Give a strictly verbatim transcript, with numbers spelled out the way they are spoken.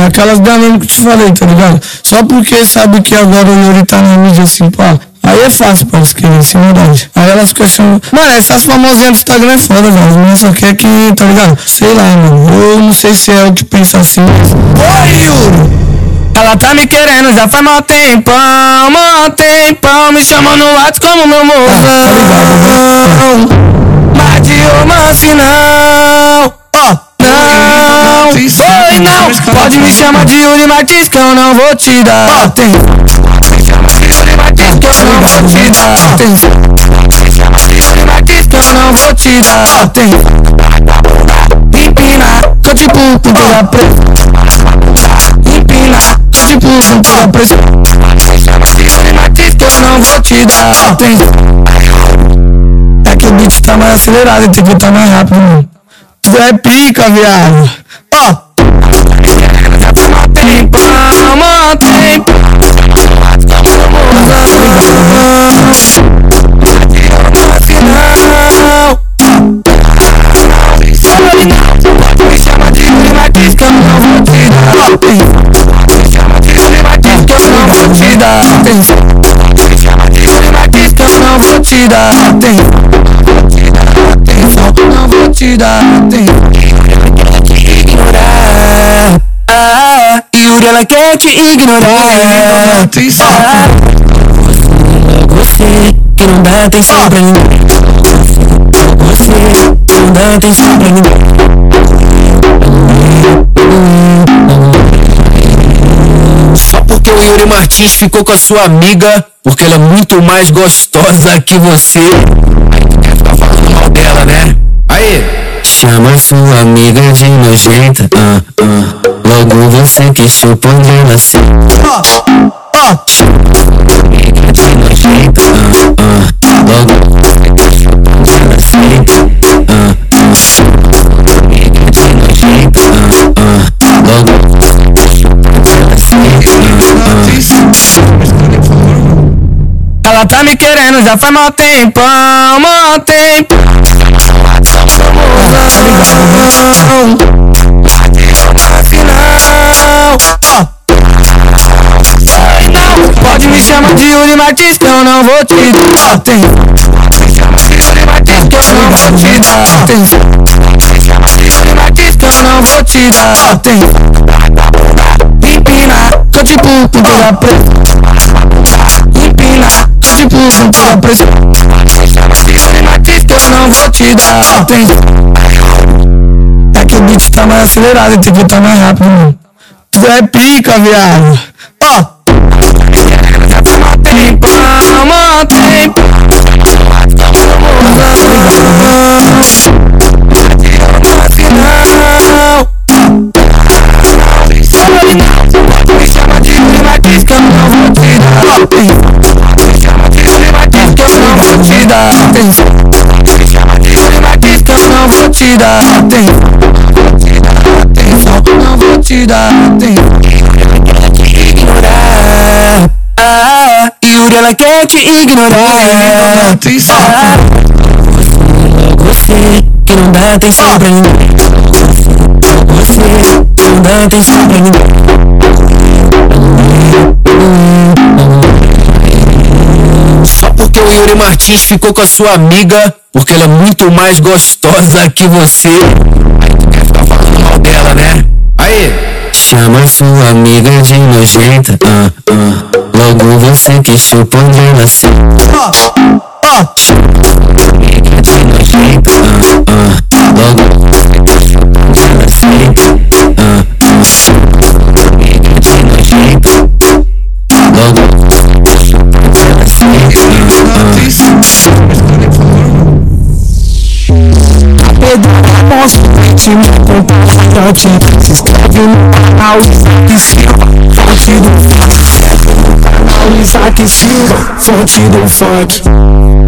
aquelas da mesmo que eu te falei, tá ligado? Só porque sabe que agora o Yuri tá na mídia assim, pá. Aí é fácil pra escrever, sem verdade. Aí elas ficam achando... Mano, essas famosinhas do Instagram é foda, velho. Mas só quer que, tá ligado? Sei lá, mano. Eu não sei se é o que pensa assim. Oi, Yuri! Ela tá me querendo já faz mó tempão, mó tempão. Me chamando no WhatsApp como meu mozão. Ah, tá mas de romance não. Ó, oh, não. Oi, não. Pode me chamar de Yuri Martins que eu não vou te dar. Ó, oh, tem. Me chama de Yuri Martins que eu não vou te dar. Tem. Me chama de Yuri Martins que eu não vou te dar. Ó, tem. Empina, tô tipo pintura preta. Empina, tô tipo pintura preta. Me chama de Yuri Martins que eu não vou te dar. Ó, tem. É que o beat tá mais acelerado, tem que botar mais rápido, mano. Tu é pica, viado. Ó. Oh. Tempão, mó tempo. Me chama de Yuri Martins que eu não vou te dar. Me chama de Yuri Martins que eu não vou te dar. Me chama de Yuri Martins que eu não vou te dar. Não vou te dar. Ah, Yuri, ela quer te ignorar. Ah, você que não dá atenção pra ninguém. Você que não dá atenção pra ninguém. Só porque o Yuri Martins ficou com a sua amiga, porque ela é muito mais gostosa que você. Aí tu quer ficar falando mal dela, né? Aí, chama sua amiga de nojenta, ah, ah. Logo você que chupou dela assim. Ó, ó. Amiga de nojenta, ah, ah. Logo você que chupou dela assim, ah, ah. Amiga de nojenta, ah, ah. Logo você que chupou dela assim, ah, ah. Ela tá me querendo já faz mó tempão, mó tempo. Pode me chamar de Yuri Martins que eu não vou te dar. Tem. Me chama de Yuri Martins que eu não vou te dar. Tem. Me chama de Yuri Martins que eu não vou te dar. Tem. Empina, tô tipo pintura preta. Empina, tô tipo pintura preta. Me chama de Yuri Martins que eu não vou te dar. Tem. É que o beat tá mais acelerado, tem que botar mais rápido, mano. Tu é pica, viado. Ó. Oh. Tempão, mó tempo. Me chama de Yuri Martins que eu não vou te dar. Me chama de Yuri Martins que eu não vou te dar. Me chama de Yuri Martins que eu não vou te dar. Não vou te dar. ah, Yuri, ela quer te ignorar. Ah, você que não dá atenção pra ninguém. Você que não dá atenção pra ninguém. Só porque o Yuri Martins ficou com a sua amiga, porque ela é muito mais gostosa que você. Aí tu quer ficar falando mal dela, né? Aí, chama sua amiga de nojenta, ah, ah. Logo você que chupou dela assim. Ó, ó. Amiga de nojenta, ah, ah. Logo você que chupou dela assim, ah, ah. Amiga de nojenta. Logo você que chupou dela assim, ah, ah. Pedro mostra o te me compartilha. Se inscreve no canal Isaac Silva, fonte do funk. No canal Isaac Silva, fonte do funk.